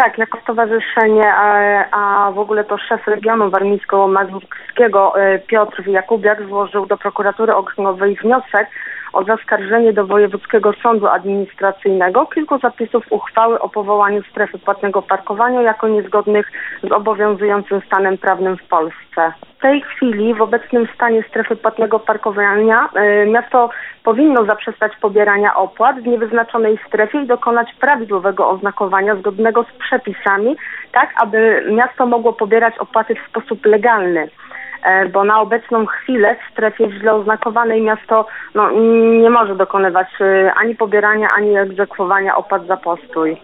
Tak, jako stowarzyszenie, a w ogóle to szef regionu warmińsko-mazurskiego Piotr Jakubiak złożył do prokuratury okręgowej wniosek o zaskarżenie do Wojewódzkiego Sądu Administracyjnego kilku zapisów uchwały o powołaniu strefy płatnego parkowania jako niezgodnych z obowiązującym stanem prawnym w Polsce. W tej chwili w obecnym stanie strefy płatnego parkowania miasto powinno zaprzestać pobierania opłat w niewyznaczonej strefie i dokonać prawidłowego oznakowania zgodnego z przepisami, tak aby miasto mogło pobierać opłaty w sposób legalny. Bo na obecną chwilę w strefie źle oznakowanej miasto nie może dokonywać ani pobierania, ani egzekwowania opłat za postój.